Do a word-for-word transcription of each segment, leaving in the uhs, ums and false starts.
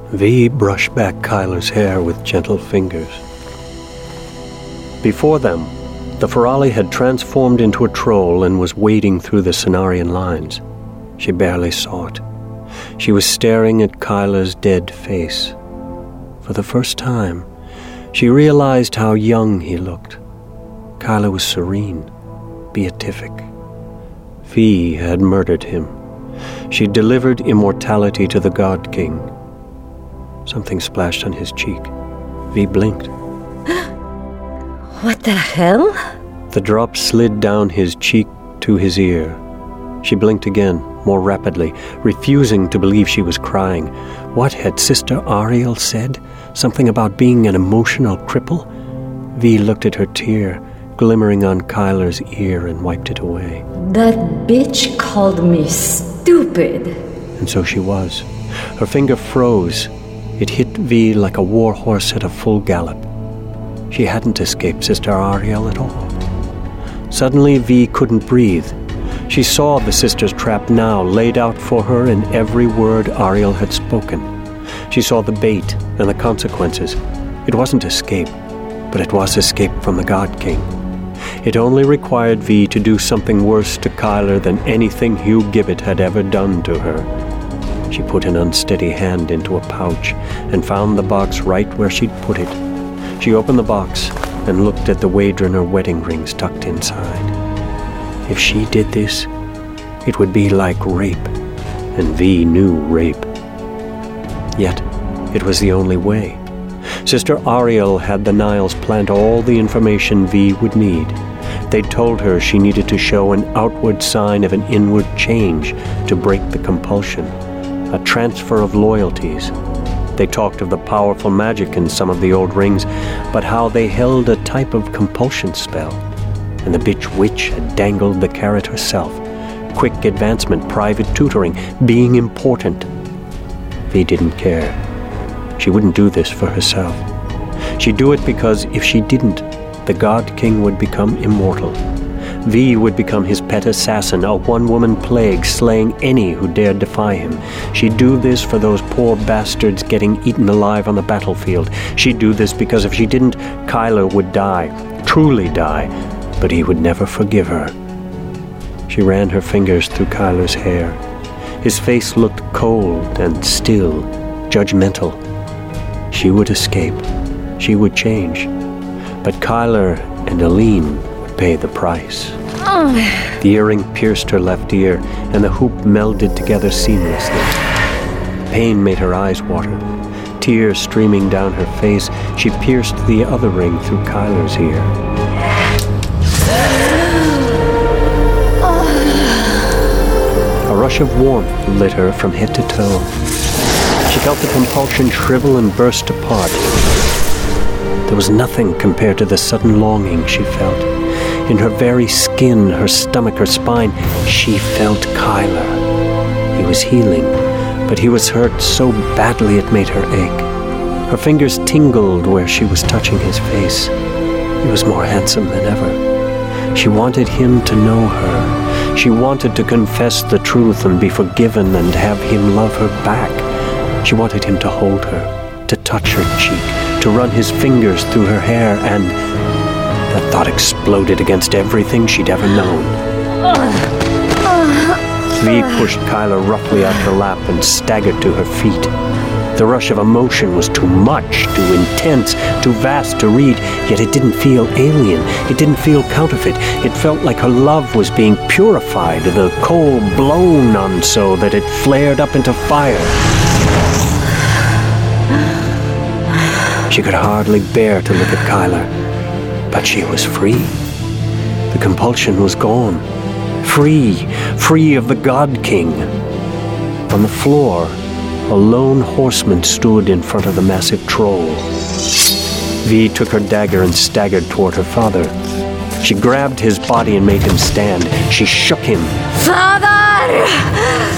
V brushed back Kyler's hair with gentle fingers. Before them, the Ferali had transformed into a troll and was wading through the Cenarian lines. She barely saw it. She was staring at Kyler's dead face. For the first time, she realized how young he looked. Kyler was serene, beatific. V had murdered him. She delivered immortality to the God King. Something splashed on his cheek. V blinked. What the hell? The drop slid down his cheek to his ear. She blinked again, more rapidly, refusing to believe she was crying. What had Sister Ariel said? Something about being an emotional cripple? V looked at her tear, glimmering on Kyler's ear, and wiped it away. That bitch called me stupid. And so she was. Her finger froze. It hit V like a war horse at a full gallop. She hadn't escaped Sister Ariel at all. Suddenly, V couldn't breathe. She saw the sister's trap now, laid out for her in every word Ariel had spoken. She saw the bait and the consequences. It wasn't escape, but it was escape from the God King. It only required V to do something worse to Kyler than anything Hugh Gibbet had ever done to her. She put an unsteady hand into a pouch and found the box right where she'd put it. She opened the box and looked at the Wadrunner wedding rings tucked inside. If she did this, it would be like rape, and V knew rape. Yet, it was the only way. Sister Ariel had the Niles plant all the information V would need. They'd told her she needed to show an outward sign of an inward change to break the compulsion, a transfer of loyalties. They talked of the powerful magic in some of the old rings, but how they held a type of compulsion spell. And the bitch witch had dangled the carrot herself. Quick advancement, private tutoring, being important. V didn't care. She wouldn't do this for herself. She'd do it because if she didn't, the God King would become immortal. V would become his pet assassin, a one-woman plague, slaying any who dared defy him. She'd do this for those poor bastards getting eaten alive on the battlefield. She'd do this because if she didn't, Kyler would die, truly die, but he would never forgive her. She ran her fingers through Kyler's hair. His face looked cold and still, judgmental. She would escape. She would change. But Kyler and Aline would pay the price. Oh. The earring pierced her left ear, and the hoop melded together seamlessly. Pain made her eyes water. Tears streaming down her face, she pierced the other ring through Kyler's ear. A rush of warmth lit her from head to toe. She felt the compulsion shrivel and burst apart. There was nothing compared to the sudden longing she felt. In her very skin, her stomach, her spine, she felt Kyler. He was healing, but he was hurt so badly it made her ache. Her fingers tingled where she was touching his face. He was more handsome than ever. She wanted him to know her. She wanted to confess the truth and be forgiven and have him love her back. She wanted him to hold her, to touch her cheek, to run his fingers through her hair, and that thought exploded against everything she'd ever known. V pushed Kyler roughly out her lap and staggered to her feet. The rush of emotion was too much, too intense, too vast to read, yet it didn't feel alien. It didn't feel counterfeit. It felt like her love was being purified, the coal blown on so that it flared up into fire. She could hardly bear to look at Kyler, but she was free. The compulsion was gone. Free, free of the God King. On the floor, a lone horseman stood in front of the massive troll. V took her dagger and staggered toward her father. She grabbed his body and made him stand. She shook him. Father!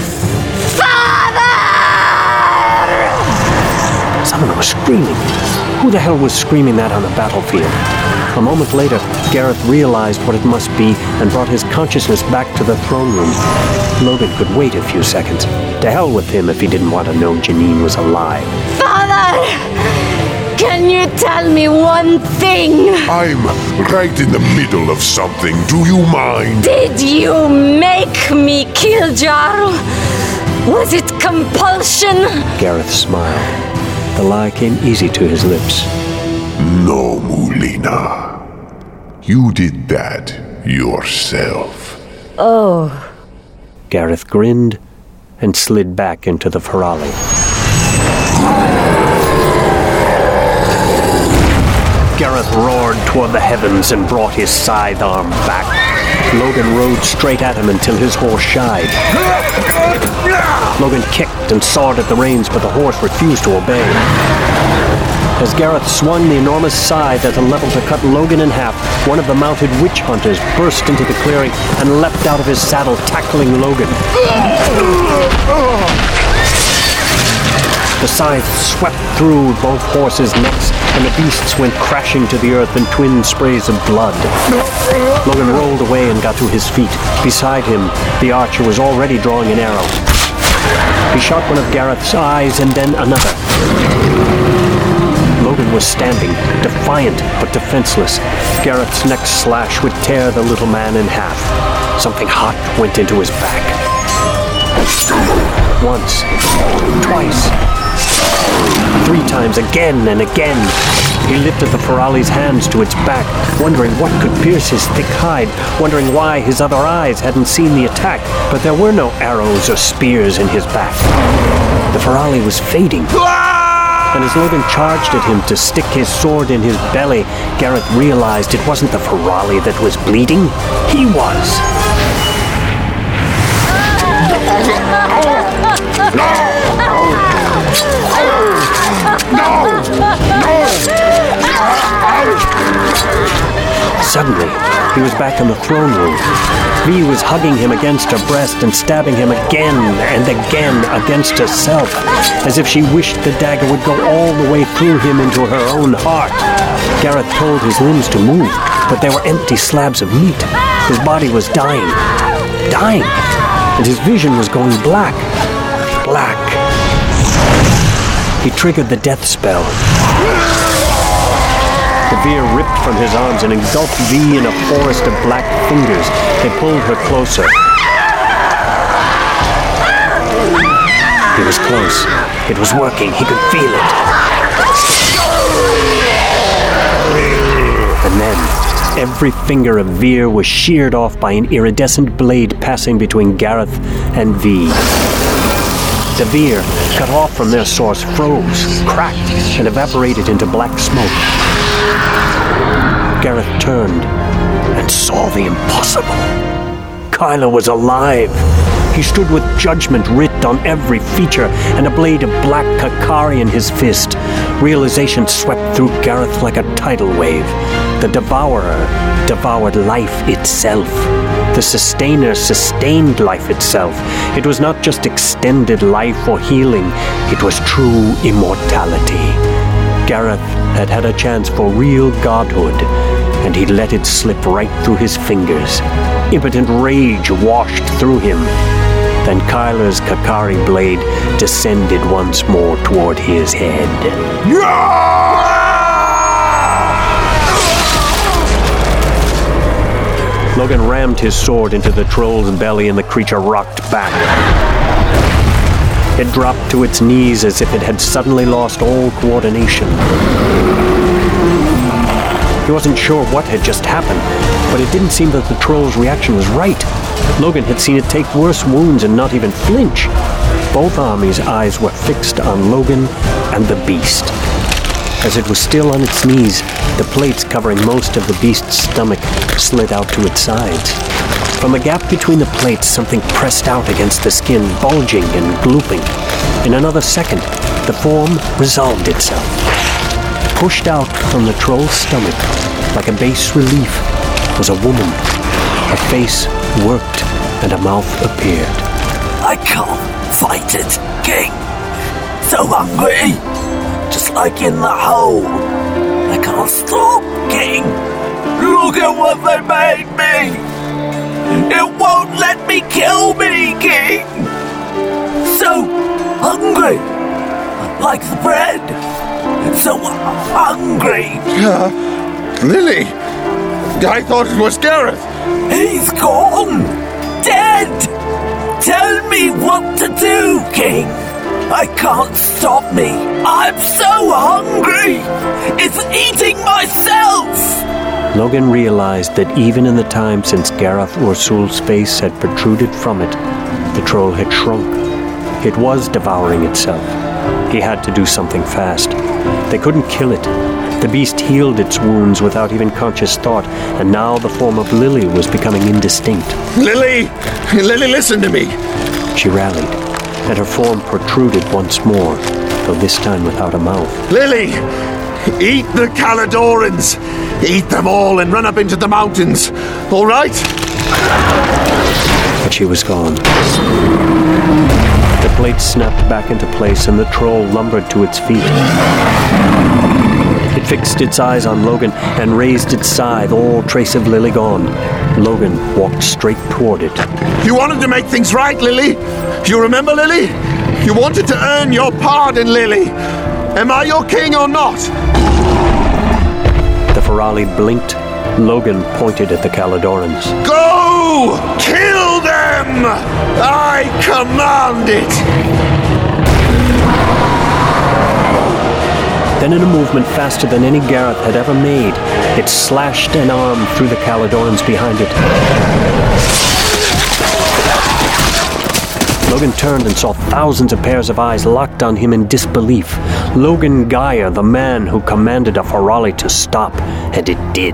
Father! Someone was screaming. Who the hell was screaming that on the battlefield? A moment later, Gareth realized what it must be and brought his consciousness back to the throne room. Logan could wait a few seconds. To hell with him if he didn't want to know Janine was alive. Father! Can you tell me one thing? I'm right in the middle of something. Do you mind? Did you make me kill Jarl? Was it compulsion? Gareth smiled. The lie came easy to his lips. No, Mulina. You did that yourself. Oh. Gareth grinned and slid back into the Ferali. Gareth roared toward the heavens and brought his scythe arm back. Logan rode straight at him until his horse shied. Logan kicked and sawed at the reins, but the horse refused to obey. As Gareth swung the enormous scythe at a level to cut Logan in half, one of the mounted witch hunters burst into the clearing and leapt out of his saddle, tackling Logan. The scythe swept through both horses' necks, and the beasts went crashing to the earth in twin sprays of blood. Logan rolled away and got to his feet. Beside him, the archer was already drawing an arrow. He shot one of Gareth's eyes and then another. Logan was standing, defiant but defenseless. Gareth's next slash would tear the little man in half. Something hot went into his back. Once, twice, three times, again and again. He lifted the Ferali's hands to its back, wondering what could pierce his thick hide, wondering why his other eyes hadn't seen the attack, but there were no arrows or spears in his back. The Ferali was fading. And as Logan charged at him to stick his sword in his belly, Gareth realized it wasn't the Ferali that was bleeding. He was. Suddenly, he was back in the throne room. V was hugging him against her breast and stabbing him again and again against herself, as if she wished the dagger would go all the way through him into her own heart. Gareth told his limbs to move, but they were empty slabs of meat. His body was dying. Dying. And his vision was going black. Black. He triggered the death spell. The Veer ripped from his arms and engulfed V in a forest of black fingers. They pulled her closer. He was close. It was working. He could feel it. And then, every finger of Veer was sheared off by an iridescent blade passing between Gareth and V. The Veer, cut off from their source, froze, cracked, and evaporated into black smoke. Gareth turned and saw the impossible. Kyla was alive. He stood with judgment writ on every feature and a blade of black Kakari in his fist. Realization swept through Gareth like a tidal wave. The Devourer devoured life itself. The Sustainer sustained life itself. It was not just extended life or healing. It was true immortality. Gareth had had a chance for real godhood, and he let it slip right through his fingers. Impotent rage washed through him. Then Kyla's Kakari blade descended once more toward his head. Logan rammed his sword into the troll's belly and the creature rocked back. It dropped to its knees as if it had suddenly lost all coordination. He wasn't sure what had just happened, but it didn't seem that the troll's reaction was right. Logan had seen it take worse wounds and not even flinch. Both armies' eyes were fixed on Logan and the beast. As it was still on its knees, the plates covering most of the beast's stomach slid out to its sides. From the gap between the plates, something pressed out against the skin, bulging and glooping. In another second, the form resolved itself. Pushed out from the troll's stomach, like a bas relief, was a woman. Her face worked, and a mouth appeared. I can't fight it, King. So hungry. Just like in the hole. I can't stop, King. Look at what they made me. It won't let me kill me, King. So hungry. Like the bread. So hungry. Uh, Lily, I thought it was Gareth. He's gone. Dead. Tell me what to do, King. I can't stop me. I'm so hungry. It's eating myself. Logan realized that even in the time since Gareth Orsul's face had protruded from it, the troll had shrunk. It was devouring itself. He had to do something fast. They couldn't kill it. The beast healed its wounds without even conscious thought, and now the form of Lily was becoming indistinct. Lily! Lily, listen to me! She rallied, and her form protruded once more, though this time without a mouth. Lily! Eat the Caledorans! Eat them all and run up into the mountains, all right? But she was gone. The plate snapped back into place and the troll lumbered to its feet. It fixed its eyes on Logan and raised its scythe, all trace of Lily gone. Logan walked straight toward it. You wanted to make things right, Lily? You remember, Lily? You wanted to earn your pardon, Lily. Am I your king or not? The Ferali blinked. Logan pointed at the Caledorans. Go! Kill them! I command it! Then in a movement faster than any Gareth had ever made, it slashed an arm through the Caledorans behind it. Logan turned and saw thousands of pairs of eyes locked on him in disbelief. Logan Geyer, the man who commanded a Ferali to stop, and it did.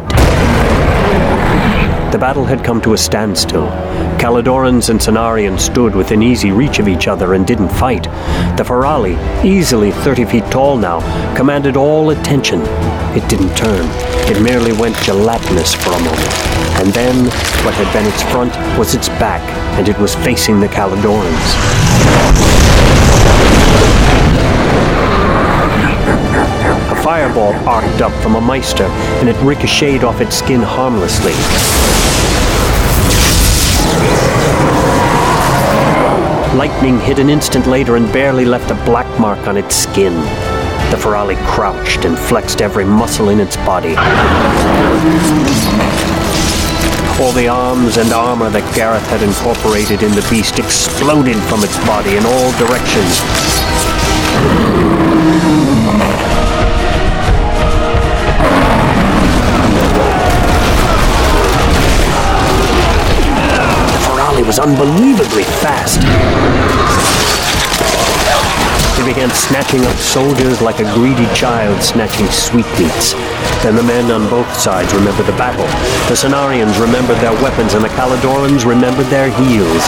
The battle had come to a standstill. Caledorans and Cenarians stood within easy reach of each other and didn't fight. The Ferali, easily thirty feet tall now, commanded all attention. It didn't turn. It merely went gelatinous for a moment. And then, what had been its front was its back, and it was facing the Caledorans. A fireball arced up from a Meister, and it ricocheted off its skin harmlessly. Lightning hit an instant later and barely left a black mark on its skin. The Ferali crouched and flexed every muscle in its body. All the arms and armor that Gareth had incorporated in the beast exploded from its body in all directions. It was unbelievably fast. They began snatching up soldiers like a greedy child snatching sweetmeats. Then the men on both sides remembered the battle. The Cenarians remembered their weapons, and the Caledorans remembered their heels.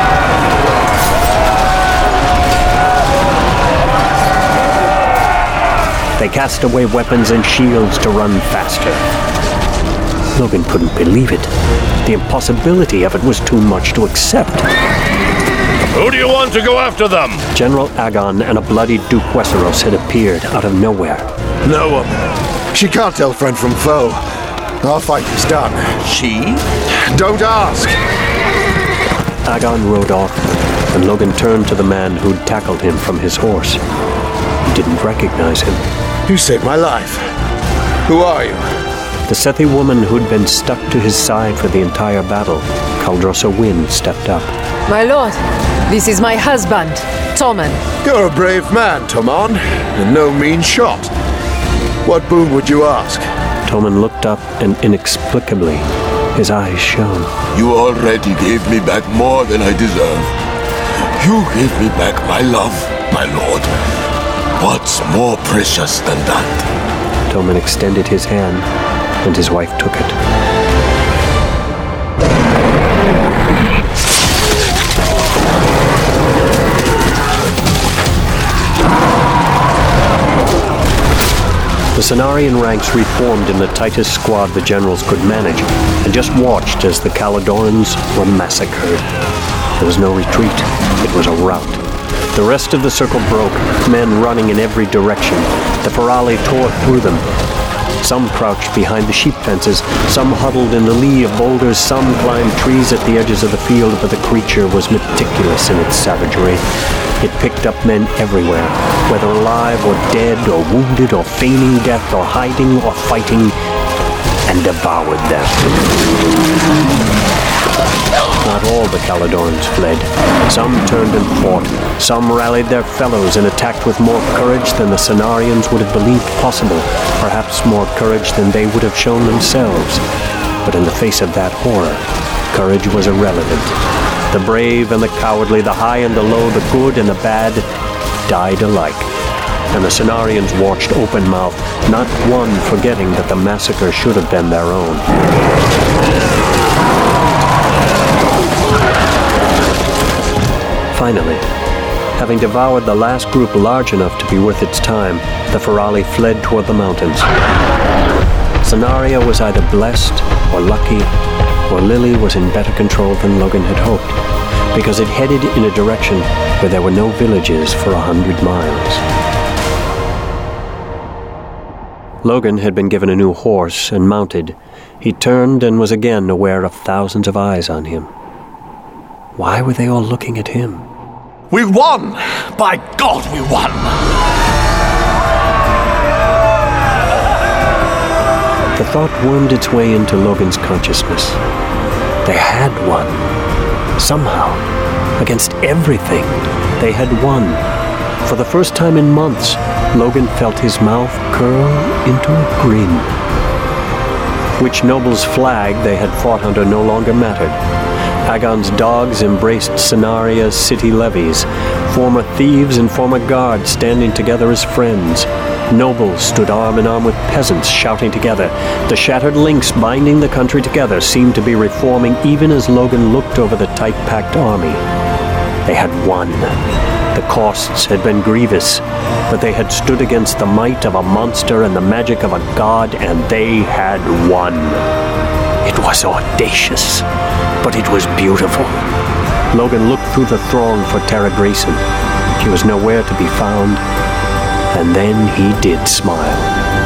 They cast away weapons and shields to run faster. Logan couldn't believe it. The impossibility of it was too much to accept. Who do you want to go after them? General Agon and a bloody Duke Westeros had appeared out of nowhere. No one. She can't tell friend from foe. Our fight is done. She? Don't ask. Agon rode off, and Logan turned to the man who'd tackled him from his horse. He didn't recognize him. You saved my life. Who are you? The Sethi woman who'd been stuck to his side for the entire battle, Caldrosa Wynn, stepped up. My lord, this is my husband, Tommen. You're a brave man, Tommen, and no mean shot. What boon would you ask? Tommen looked up, and inexplicably, his eyes shone. You already gave me back more than I deserve. You gave me back my love, my lord. What's more precious than that? Tommen extended his hand, and his wife took it. The Cenarian ranks reformed in the tightest squad the generals could manage, and just watched as the Caledorans were massacred. There was no retreat. It was a rout. The rest of the circle broke, men running in every direction. The Ferali tore through them. Some crouched behind the sheep fences, some huddled in the lee of boulders, some climbed trees at the edges of the field, but the creature was meticulous in its savagery. It picked up men everywhere, whether alive or dead, or wounded, or feigning death, or hiding, or fighting, and devoured them. Not all the Caledons fled. Some turned and fought. Some rallied their fellows and attacked with more courage than the Cenarians would have believed possible, perhaps more courage than they would have shown themselves. But in the face of that horror, courage was irrelevant. The brave and the cowardly, the high and the low, the good and the bad, died alike. And the Cenarians watched open-mouthed, not one forgetting that the massacre should have been their own. Finally, having devoured the last group large enough to be worth its time, the Ferali fled toward the mountains. Cenarius was either blessed or lucky, or Lily was in better control than Logan had hoped, because it headed in a direction where there were no villages for a hundred miles. Logan had been given a new horse and mounted. He turned and was again aware of thousands of eyes on him. Why were they all looking at him? We won! By God, we won! The thought wormed its way into Logan's consciousness. They had won. Somehow, against everything, they had won. For the first time in months, Logan felt his mouth curl into a grin. Which noble's flag they had fought under no longer mattered. Agon's dogs embraced Cenaria's city levies, former thieves and former guards standing together as friends. Nobles stood arm in arm with peasants shouting together. The shattered links binding the country together seemed to be reforming even as Logan looked over the tight-packed army. They had won. The costs had been grievous, but they had stood against the might of a monster and the magic of a god, and they had won. It was audacious, but it was beautiful. Logan looked through the throng for Tara Grayson. She was nowhere to be found, and then he did smile.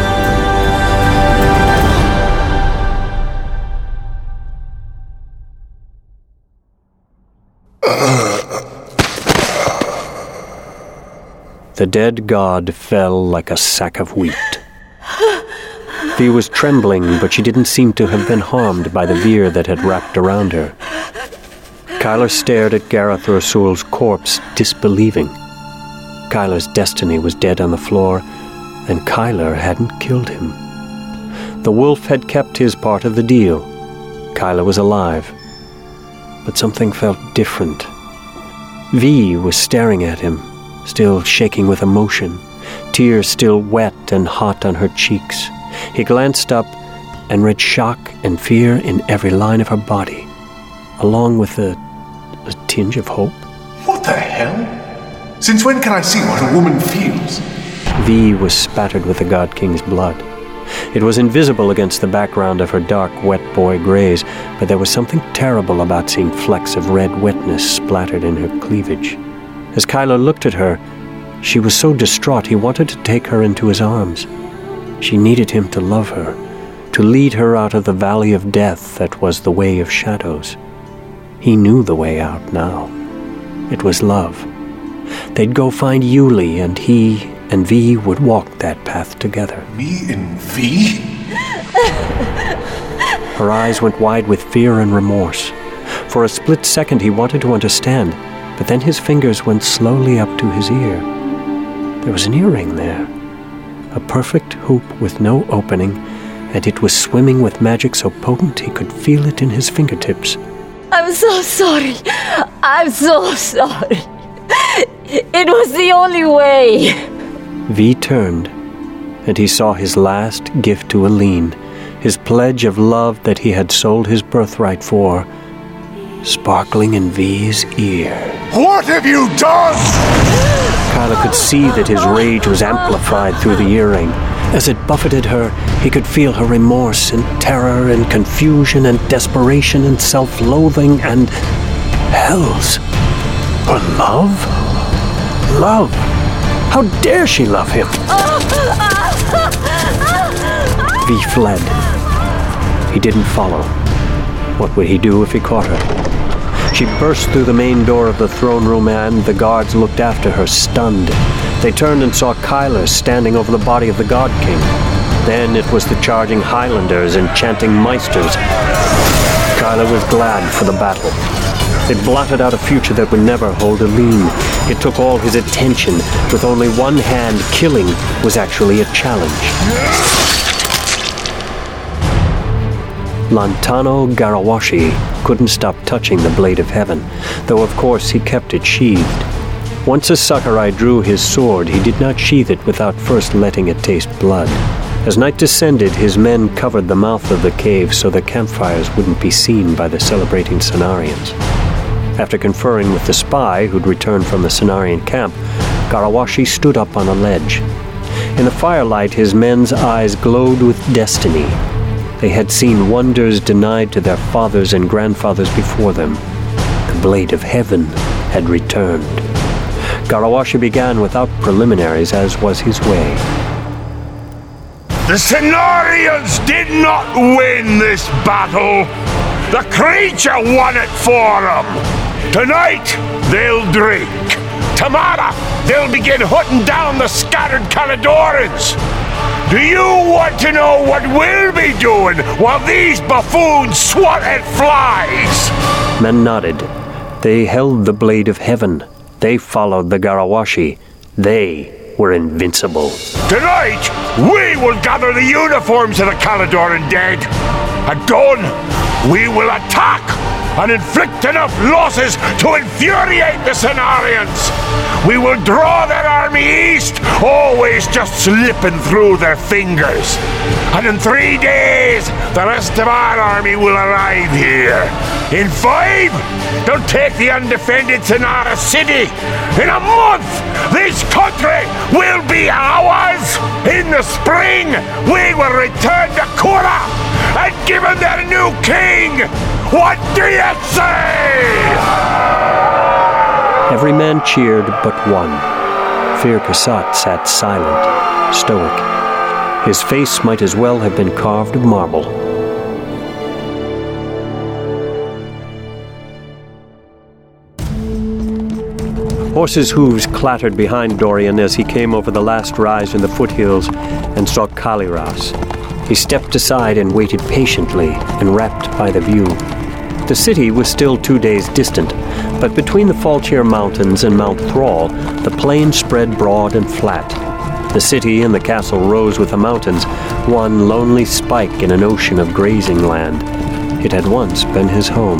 The dead god fell like a sack of wheat. Fee was trembling, but she didn't seem to have been harmed by the veer that had wrapped around her. Kyler stared at Gareth Ursul's corpse, disbelieving. Kyler's destiny was dead on the floor, and Kyler hadn't killed him. The wolf had kept his part of the deal. Kyler was alive. But something felt different. V was staring at him, still shaking with emotion, tears still wet and hot on her cheeks. He glanced up and read shock and fear in every line of her body, along with a, a tinge of hope. What the hell? Since when can I see what a woman feels? V was spattered with the God King's blood. It was invisible against the background of her dark, wet boy grays, but there was something terrible about seeing flecks of red wetness splattered in her cleavage. As Kyler looked at her, she was so distraught he wanted to take her into his arms. She needed him to love her, to lead her out of the valley of death that was the way of shadows. He knew the way out now. It was love. They'd go find Yulie, and he and V would walk that path together. Me and V? Her eyes went wide with fear and remorse. For a split second he wanted to understand, but then his fingers went slowly up to his ear. There was an earring there. A perfect hoop with no opening, and it was swimming with magic so potent he could feel it in his fingertips. I'm so sorry. I'm so sorry. It was the only way. V turned, and he saw his last gift to Aline, his pledge of love that he had sold his birthright for, sparkling in V's ear. What have you done? Kyler could see that his rage was amplified through the earring. As it buffeted her, he could feel her remorse and terror and confusion and desperation and self-loathing and hells. Her love? Love? How dare she love him? V V fled. He didn't follow. What would he do if he caught her? She burst through the main door of the throne room and the guards looked after her, stunned. They turned and saw Kyler standing over the body of the God King. Then it was the charging Highlanders and chanting Meisters. Kyler was glad for the battle. It blotted out a future that would never hold Aline. It took all his attention. With only one hand, killing was actually a challenge. Lantano Garawashi couldn't stop touching the blade of heaven, though of course he kept it sheathed. Once a Sakurai drew his sword, he did not sheath it without first letting it taste blood. As night descended, his men covered the mouth of the cave so the campfires wouldn't be seen by the celebrating Cenarians. After conferring with the spy who'd returned from the Cenarian camp, Garawashi stood up on a ledge. In the firelight, his men's eyes glowed with destiny. They had seen wonders denied to their fathers and grandfathers before them. The blade of heaven had returned. Garawashi began without preliminaries, as was his way. The Cenarians did not win this battle. The creature won it for them. Tonight, they'll drink. Tomorrow, they'll begin hunting down the scattered Caledorans. Do you want to know what we'll be doing while these buffoons swat at flies? Men nodded. They held the blade of heaven. They followed the Garawashi. They were invincible. Tonight, we will gather the uniforms of the Caledoran dead. At dawn, we will attack and inflict enough losses to infuriate the Cenarians. We will draw their army east, always just slipping through their fingers. And in three days, the rest of our army will arrive here. In five, they'll take the undefended Cenara city. In a month, this country will be ours. In the spring, we will return to Kura and give them their new king. What do you say? Every man cheered but one. Fir Kasat sat silent, stoic. His face might as well have been carved of marble. Horses' hooves clattered behind Dorian as he came over the last rise in the foothills and saw Kaliras. He stepped aside and waited patiently, enwrapped by the view. The city was still two days distant, but between the Falchir Mountains and Mount Thrall, the plain spread broad and flat. The city and the castle rose with the mountains, one lonely spike in an ocean of grazing land. It had once been his home.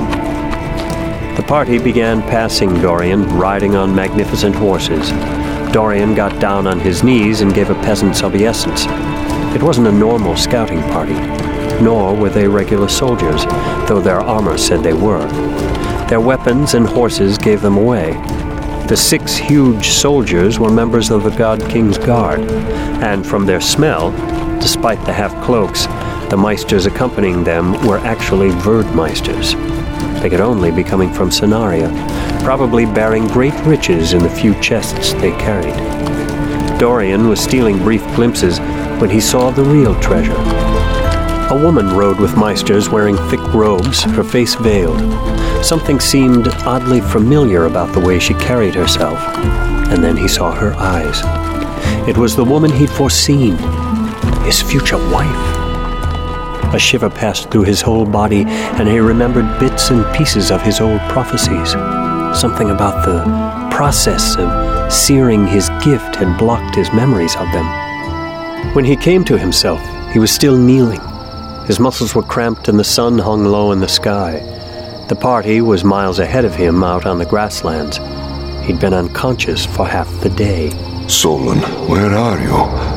The party began passing Dorian, riding on magnificent horses. Dorian got down on his knees and gave a peasant's obeisance. It wasn't a normal scouting party, nor were they regular soldiers, though their armor said they were. Their weapons and horses gave them away. The six huge soldiers were members of the God King's Guard, and from their smell, despite the half-cloaks, the Meisters accompanying them were actually Verdmeisters. They could only be coming from Cenaria, probably bearing great riches in the few chests they carried. Dorian was stealing brief glimpses when he saw the real treasure. A woman rode with Meisters wearing thick robes, her face veiled. Something seemed oddly familiar about the way she carried herself, and then he saw her eyes. It was the woman he'd foreseen, his future wife. A shiver passed through his whole body, and he remembered bits and pieces of his old prophecies. Something about the process of searing his gift had blocked his memories of them. When he came to himself, he was still kneeling. His muscles were cramped and the sun hung low in the sky. The party was miles ahead of him out on the grasslands. He'd been unconscious for half the day. Solon, where are you?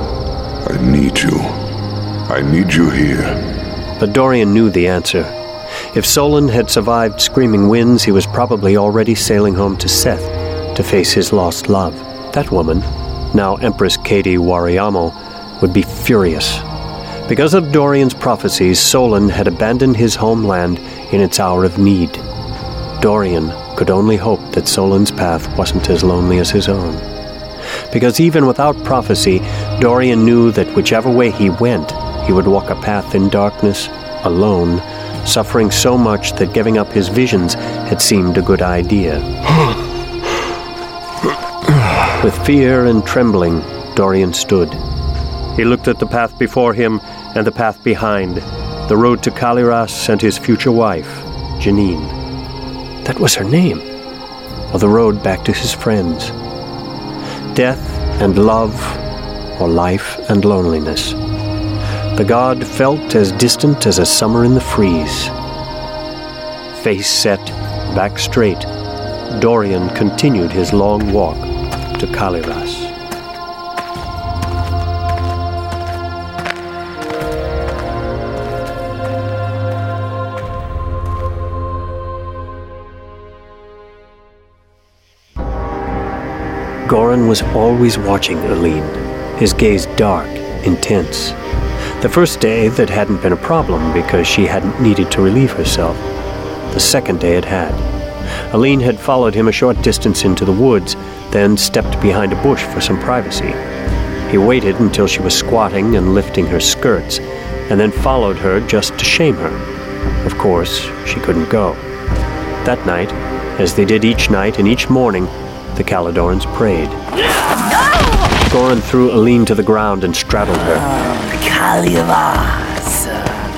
I need you. I need you here. But Dorian knew the answer. If Solon had survived Screaming Winds, he was probably already sailing home to Seth to face his lost love. That woman, now Empress Katie Wariyamo, would be furious. Because of Dorian's prophecies, Solon had abandoned his homeland in its hour of need. Dorian could only hope that Solon's path wasn't as lonely as his own. Because even without prophecy, Dorian knew that whichever way he went, He would walk a path in darkness, alone, suffering so much that giving up his visions had seemed a good idea. With fear and trembling, Dorian stood. He looked at the path before him and the path behind, the road to Kaliras and his future wife, Janine. That was her name, or the road back to his friends. Death and love, or life and loneliness. The god felt as distant as a summer in the freeze. Face set, back straight, Dorian continued his long walk to Kaliras. Goran was always watching Aline, his gaze dark, intense. The first day that hadn't been a problem because she hadn't needed to relieve herself. The second day it had. Aline had followed him a short distance into the woods, then stepped behind a bush for some privacy. He waited until she was squatting and lifting her skirts, and then followed her just to shame her. Of course, she couldn't go. That night, as they did each night and each morning, the Caledorans prayed. Goran threw Aline to the ground and straddled her. Kalivas,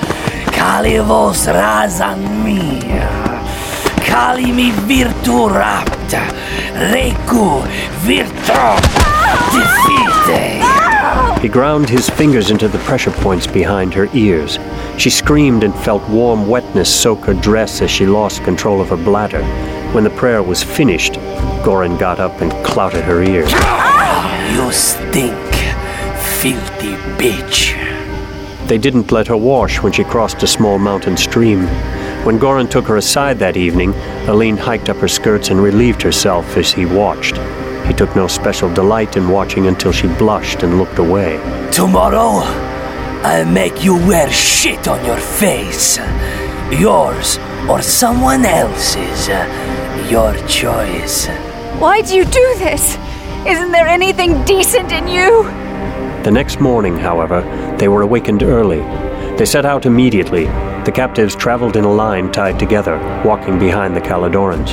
Kalivos razan mia, Kalimi virtu rapta, Reku virtu defite. He ground his fingers into the pressure points behind her ears. She screamed and felt warm wetness soak her dress as she lost control of her bladder. When the prayer was finished, Goran got up and clouted her ear. You stink, filthy bitch. They didn't let her wash when she crossed a small mountain stream. When Goran took her aside that evening, Aline hiked up her skirts and relieved herself as he watched. He took no special delight in watching until she blushed and looked away. Tomorrow, I'll make you wear shit on your face. Yours or someone else's. Your choice. Why do you do this? Isn't there anything decent in you? The next morning, however, they were awakened early. They set out immediately. The captives traveled in a line tied together, walking behind the Caledorans.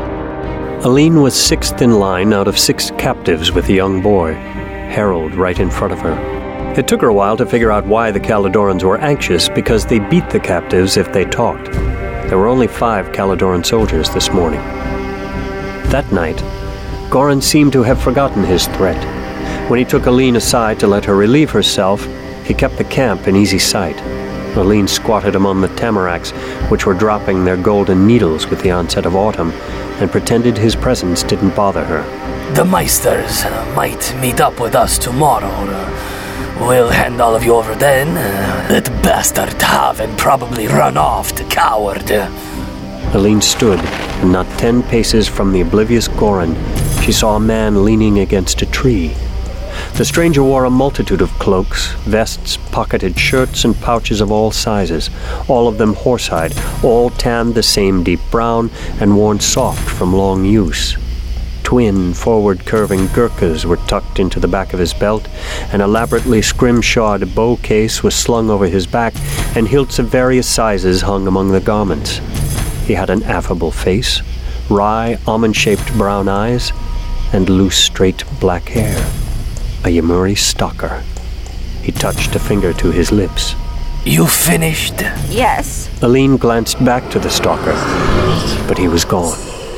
Aline was sixth in line out of six captives with a young boy, Harold right in front of her. It took her a while to figure out why the Caledorans were anxious, because they beat the captives if they talked. There were only five Caledoran soldiers this morning. That night, Goran seemed to have forgotten his threat. When he took Aline aside to let her relieve herself, he kept the camp in easy sight. Aline squatted among the tamaracks, which were dropping their golden needles with the onset of autumn, and pretended his presence didn't bother her. The Meisters might meet up with us tomorrow. We'll hand all of you over then. That bastard Haven probably run off, the coward. Aline stood, and not ten paces from the oblivious Goran, she saw a man leaning against a tree. The stranger wore a multitude of cloaks, vests, pocketed shirts, and pouches of all sizes, all of them horsehide, all tanned the same deep brown and worn soft from long use. Twin forward-curving Gurkhas were tucked into the back of his belt, an elaborately scrimshawed bow case was slung over his back, and hilts of various sizes hung among the garments. He had an affable face, wry, almond-shaped brown eyes, and loose, straight black hair. A Yamuri stalker. He touched a finger to his lips. You finished? Yes. Aline glanced back to the stalker, but he was gone.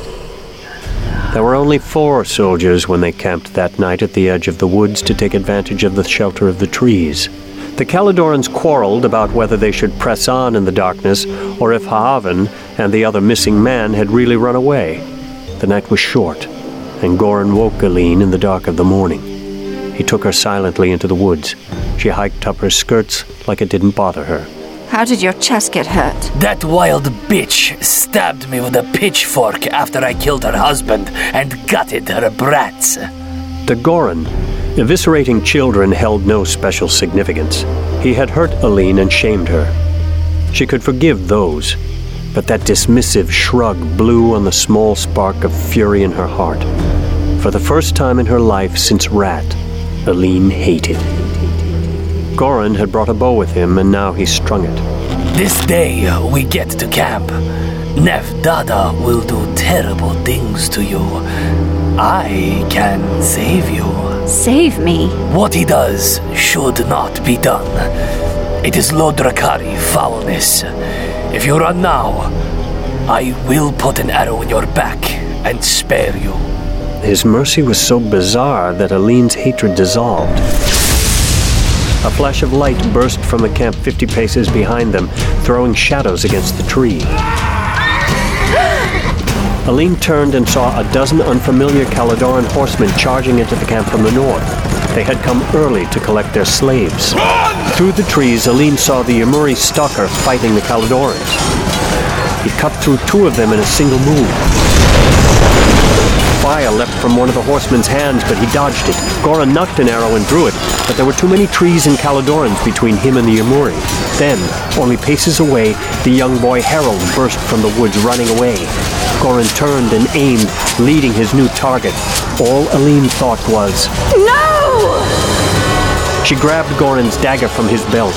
There were only four soldiers when they camped that night at the edge of the woods to take advantage of the shelter of the trees. The Caledorans quarreled about whether they should press on in the darkness or if Haven and the other missing man had really run away. The night was short, and Goran woke Aline in the dark of the morning. He took her silently into the woods. She hiked up her skirts like it didn't bother her. How did your chest get hurt? That wild bitch stabbed me with a pitchfork after I killed her husband and gutted her brats. To Goran, eviscerating children held no special significance. He had hurt Aline and shamed her. She could forgive those, but that dismissive shrug blew on the small spark of fury in her heart. For the first time in her life since Rat, Aline hated. Goran had brought a bow with him, and now he strung it. This day we get to camp. Nef Dada will do terrible things to you. I can save you. Save me? What he does should not be done. It is Lodrakari foulness. If you run now, I will put an arrow in your back and spare you. His mercy was so bizarre that Aline's hatred dissolved. A flash of light burst from the camp fifty paces behind them, throwing shadows against the tree. Aline turned and saw a dozen unfamiliar Caladoran horsemen charging into the camp from the north. They had come early to collect their slaves. Through the trees, Aline saw the Yamuri stalker fighting the Caladorans. He cut through two of them in a single move. Fire leapt from one of the horsemen's hands, but he dodged it. Goran knocked an arrow and drew it, but there were too many trees and Caladorans between him and the Yamuri. Then, only paces away, the young boy Harold burst from the woods, running away. Goran turned and aimed, leading his new target. All Aline thought was, No! She grabbed Goran's dagger from his belt.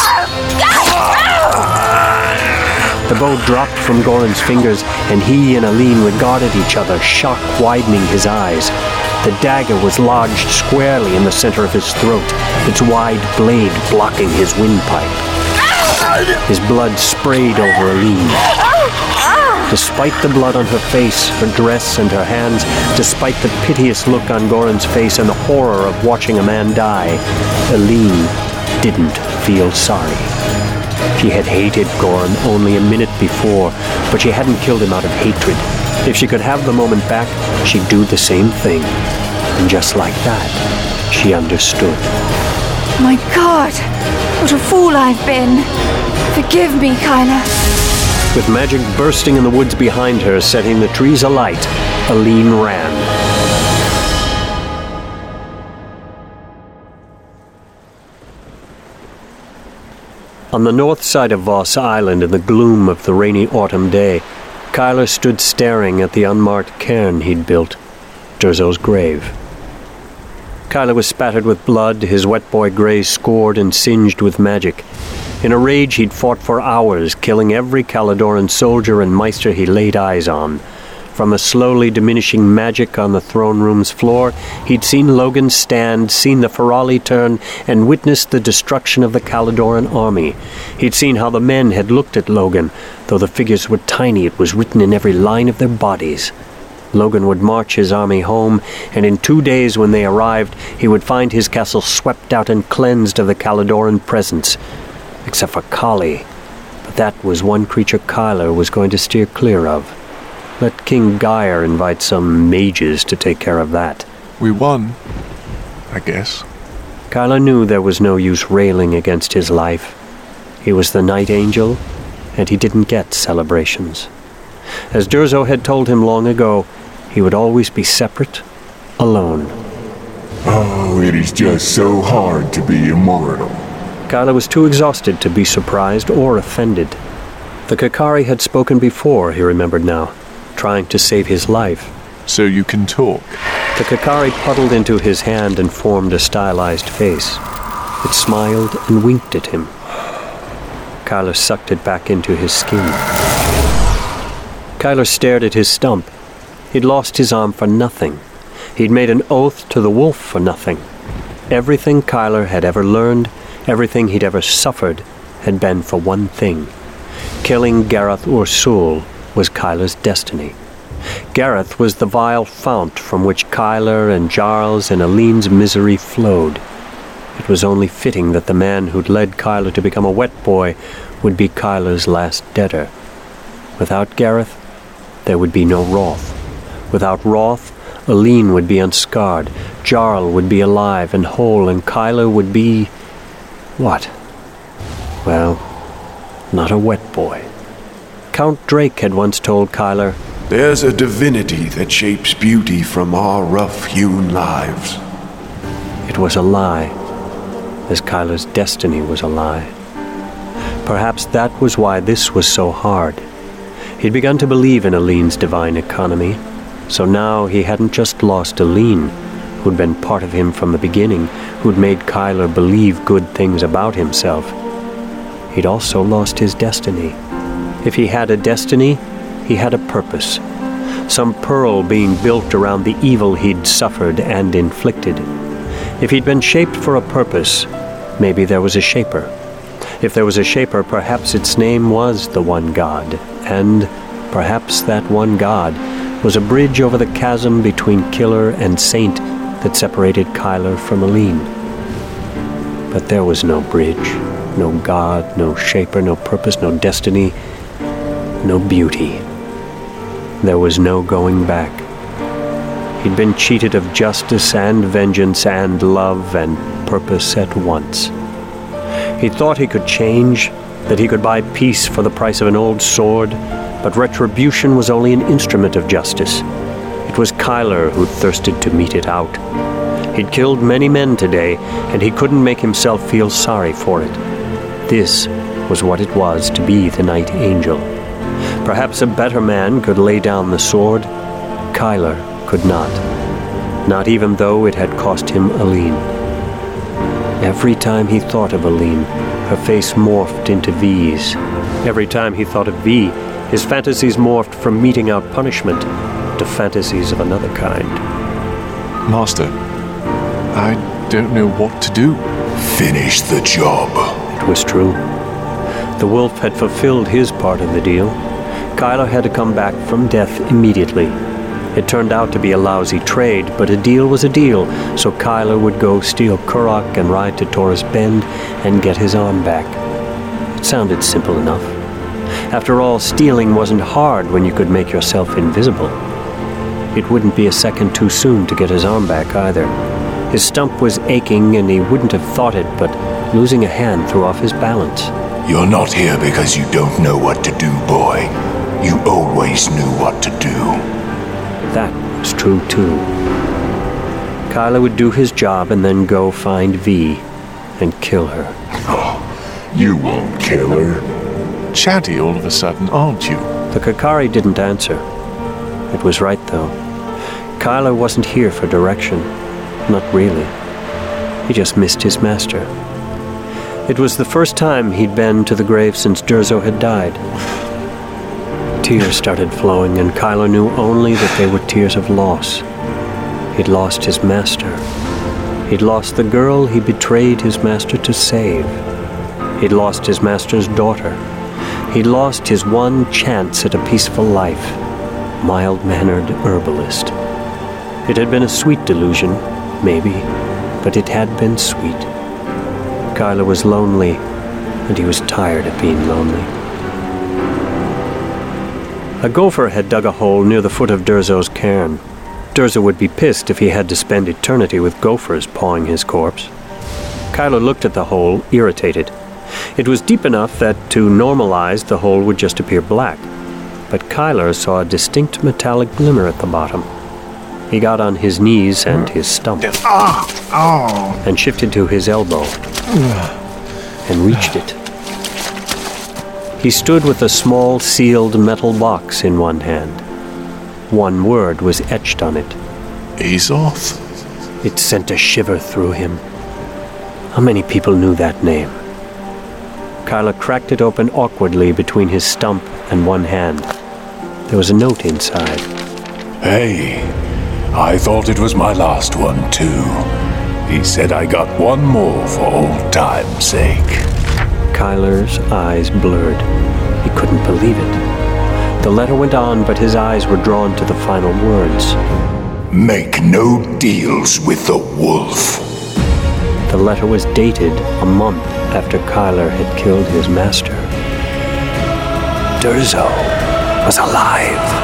The bow dropped from Goran's fingers, and he and Aline regarded each other, shock widening his eyes. The dagger was lodged squarely in the center of his throat, its wide blade blocking his windpipe. His blood sprayed over Aline. Despite the blood on her face, her dress, and her hands, despite the piteous look on Goran's face and the horror of watching a man die, Aline didn't feel sorry. She had hated Goran only a minute before, but she hadn't killed him out of hatred. If she could have the moment back, she'd do the same thing. And just like that, she understood. My God, what a fool I've been. Forgive me, Kyla. With magic bursting in the woods behind her, setting the trees alight, Aline ran. On the north side of Voss Island, in the gloom of the rainy autumn day, Kyler stood staring at the unmarked cairn he'd built, Durzo's grave. Kyler was spattered with blood, his wet boy grey scored and singed with magic. In a rage, he'd fought for hours, killing every Caladoran soldier and meister he laid eyes on. From the slowly diminishing magic on the throne room's floor, he'd seen Logan stand, seen the Ferali turn, and witnessed the destruction of the Caladoran army. He'd seen how the men had looked at Logan. Though the figures were tiny, it was written in every line of their bodies. Logan would march his army home, and in two days when they arrived, he would find his castle swept out and cleansed of the Caladoran presence. Except for Kali. But that was one creature Kyler was going to steer clear of. Let King Gyre invite some mages to take care of that. We won, I guess. Kyler knew there was no use railing against his life. He was the Night Angel, and he didn't get celebrations. As Durzo had told him long ago, he would always be separate, alone. Oh, it is just so hard to be immortal. Kyler was too exhausted to be surprised or offended. The Kakari had spoken before, he remembered now, trying to save his life. So you can talk. The Kakari puddled into his hand and formed a stylized face. It smiled and winked at him. Kyler sucked it back into his skin. Kyler stared at his stump. He'd lost his arm for nothing. He'd made an oath to the wolf for nothing. Everything Kyler had ever learned, everything he'd ever suffered, had been for one thing. Killing Gareth Ursul was Kyler's destiny. Gareth was the vile fount from which Kyler and Jarls and Aline's misery flowed. It was only fitting that the man who'd led Kyler to become a wet boy would be Kyler's last debtor. Without Gareth, there would be no Roth. Without Roth, Aline would be unscarred, Jarl would be alive and whole, and Kyler would be... what? Well, not a wet boy. Count Drake had once told Kyler, "There's a divinity that shapes beauty from our rough-hewn lives." It was a lie, as Kyler's destiny was a lie. Perhaps that was why this was so hard. He'd begun to believe in Aline's divine economy, so now he hadn't just lost Aline, who'd been part of him from the beginning, who'd made Kyler believe good things about himself. He'd also lost his destiny. If he had a destiny, he had a purpose. Some pearl being built around the evil he'd suffered and inflicted. If he'd been shaped for a purpose, maybe there was a shaper. If there was a shaper, perhaps its name was the One God, and perhaps that one God was a bridge over the chasm between killer and saint that separated Kyler from Aline. But there was no bridge, no God, no shaper, no purpose, no destiny, no beauty. There was no going back. He'd been cheated of justice and vengeance and love and purpose at once. He thought he could change, that he could buy peace for the price of an old sword, but retribution was only an instrument of justice. It was Kyler who thirsted to mete it out. He'd killed many men today, and he couldn't make himself feel sorry for it. This was what it was to be the Night Angel. Perhaps a better man could lay down the sword. Kyler could not. Not even though it had cost him Aline. Every time he thought of Aline, her face morphed into V's. Every time he thought of V, his fantasies morphed from meting out punishment to fantasies of another kind. Master, I don't know what to do. Finish the job. It was true. The wolf had fulfilled his part of the deal. Kyler had to come back from death immediately. It turned out to be a lousy trade, but a deal was a deal, so Kyler would go steal Kurok and ride to Taurus Bend and get his arm back. It sounded simple enough. After all, stealing wasn't hard when you could make yourself invisible. It wouldn't be a second too soon to get his arm back either. His stump was aching and he wouldn't have thought it, but losing a hand threw off his balance. You're not here because you don't know what to do, boy. You always knew what to do. That was true, too. Kyler would do his job and then go find V and kill her. Oh, you won't kill her. Chatty all of a sudden, aren't you? The Kakari didn't answer. It was right, though. Kyler wasn't here for direction. Not really. He just missed his master. It was the first time he'd been to the grave since Durzo had died. Tears started flowing, and Kyler knew only that they were tears of loss. He'd lost his master. He'd lost the girl he betrayed his master to save. He'd lost his master's daughter. He'd lost his one chance at a peaceful life. Mild-mannered herbalist. It had been a sweet delusion, maybe, but it had been sweet. Kyler was lonely, and he was tired of being lonely. A gopher had dug a hole near the foot of Durzo's cairn. Durzo would be pissed if he had to spend eternity with gophers pawing his corpse. Kyler looked at the hole, irritated. It was deep enough that, to normalize, the hole would just appear black. But Kyler saw a distinct metallic glimmer at the bottom. He got on his knees and his stump, and shifted to his elbow, and reached it. He stood with a small, sealed metal box in one hand. One word was etched on it. Azoth? It sent a shiver through him. How many people knew that name? Kyler cracked it open awkwardly between his stump and one hand. There was a note inside. Hey, I thought it was my last one, too. He said I got one more for old time's sake. Kyler's eyes blurred. He couldn't believe it. The letter went on, but his eyes were drawn to the final words. Make no deals with the wolf. The letter was dated a month after Kyler had killed his master. Durzo was alive.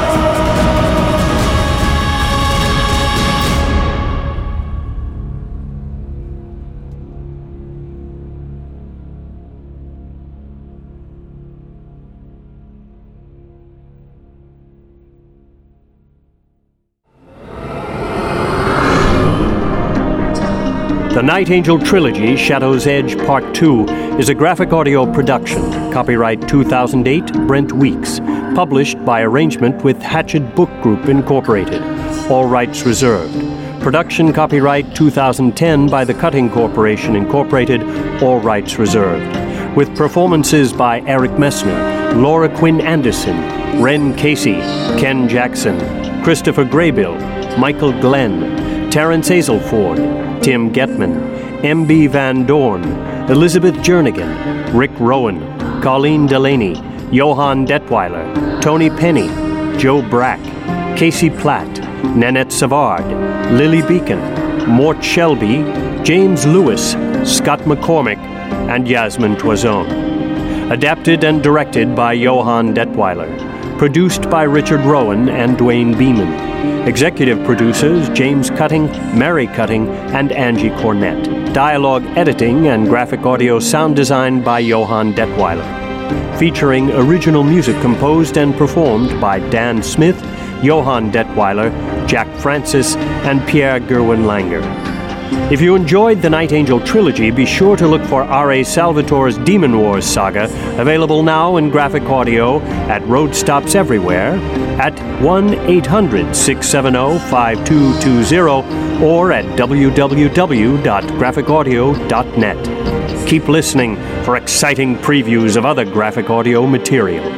The Night Angel Trilogy, Shadow's Edge Part two, is a graphic audio production. Copyright two thousand eight, Brent Weeks. Published by arrangement with Hatchet Book Group, Incorporated. All rights reserved. Production copyright two thousand ten by The Cutting Corporation, Incorporated, all rights reserved. With performances by Eric Messner, Laura Quinn Anderson, Ren Casey, Ken Jackson, Christopher Graybill, Michael Glenn, Terrence Azelford, Tim Getman, M B Van Dorn, Elizabeth Jernigan, Rick Rowan, Colleen Delaney, Johann Detweiler, Tony Penny, Joe Brack, Casey Platt, Nanette Savard, Lily Beacon, Mort Shelby, James Lewis, Scott McCormick, and Yasmin Toison. Adapted and directed by Johann Detweiler. Produced by Richard Rowan and Dwayne Beeman. Executive producers James Cutting, Mary Cutting, and Angie Cornett. Dialogue editing and graphic audio sound design by Johann Detweiler. Featuring original music composed and performed by Dan Smith, Johann Detweiler, Jack Francis, and Pierre Gerwin-Langer. If you enjoyed the Night Angel trilogy, be sure to look for R A Salvatore's Demon Wars saga, available now in graphic audio at road stops everywhere, at one eight hundred, six seven zero, five two two zero, or at w w w dot graphic audio dot net. Keep listening for exciting previews of other graphic audio material.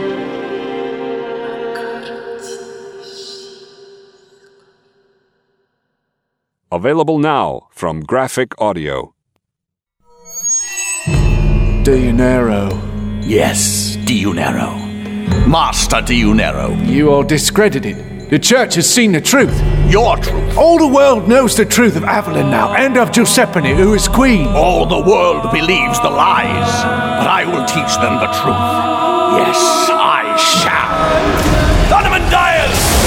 Available now from Graphic Audio. Dionero. Yes, Dionero. Master Dionero. You are discredited. The church has seen the truth. Your truth. All the world knows the truth of Avalon now, and of Giuseppe, who is queen. All the world believes the lies, but I will teach them the truth. Yes, I shall. Donovan Dias!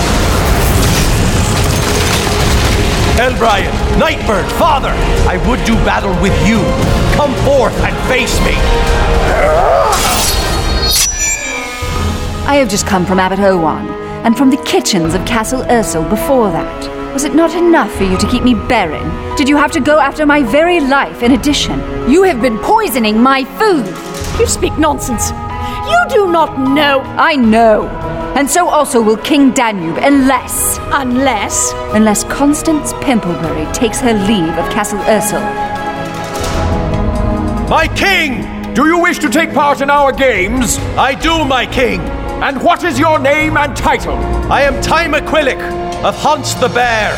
Elbrian, Nightbird, Father, I would do battle with you. Come forth and face me. I have just come from Abbot Owan, and from the kitchens of Castle Ursel before that. Was it not enough for you to keep me barren? Did you have to go after my very life in addition? You have been poisoning my food. You speak nonsense. You do not know. I know. And so also will King Danube, unless... Unless? Unless Constance Pimplebury takes her leave of Castle Ursel. My king! Do you wish to take part in our games? I do, my king. And what is your name and title? I am Time Aquilic of Hunts the Bear.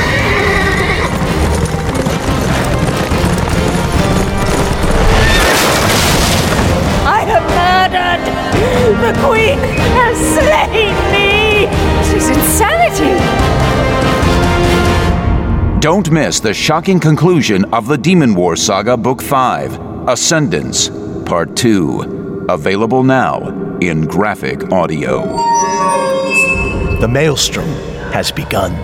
I have murdered! The queen has slain me! This is insanity! Don't miss the shocking conclusion of the Demon Wars Saga Book five, Ascendance, Part two. Available now in graphic audio. The maelstrom has begun.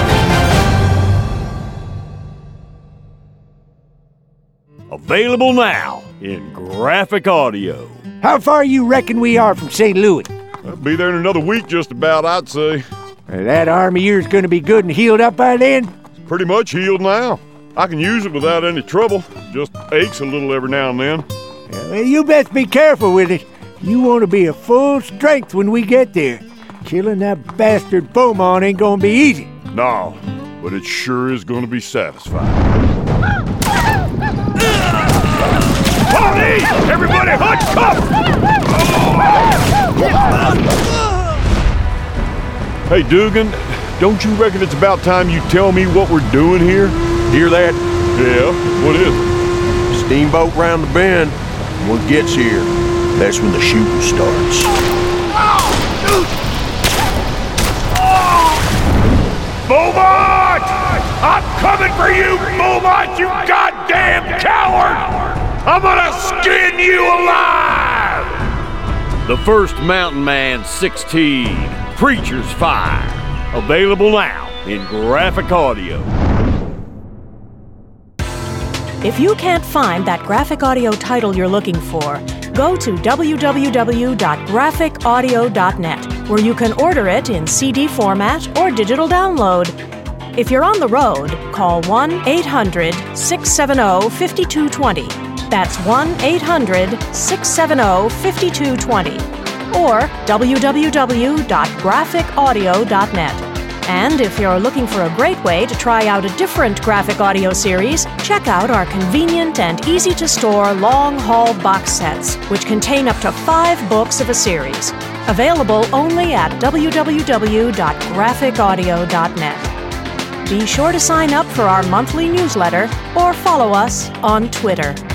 Available now in graphic audio. How far you reckon we are from Saint Louis? I'll be there in another week just about, I'd say. Uh, that arm of yours gonna be good and healed up by then? It's pretty much healed now. I can use it without any trouble. Just aches a little every now and then. Uh, well, you best be careful with it. You want to be at full strength when we get there. Killing that bastard Beaumont ain't gonna be easy. No, but it sure is gonna be satisfying. Party! Everybody hunt cover! Hey, Dugan, don't you reckon it's about time you tell me what we're doing here? Hear that? Yeah, what is it? Steamboat round the bend. When it gets here, that's when the shooting starts. Beaumont! I'm coming for you, Beaumont, you goddamn coward! I'm gonna skin you alive! The First Mountain Man sixteen, Preacher's Fire. Available now in graphic audio. If you can't find that graphic audio title you're looking for, go to w w w dot graphic audio dot net, where you can order it in C D format or digital download. If you're on the road, call one eight hundred, six seven zero, five two two zero. That's one eight hundred, six seven zero, five two two zero. Or w w w dot graphic audio dot net. And if you're looking for a great way to try out a different graphic audio series, check out our convenient and easy-to-store long-haul box sets, which contain up to five books of a series. Available only at w w w dot graphic audio dot net. Be sure to sign up for our monthly newsletter or follow us on Twitter.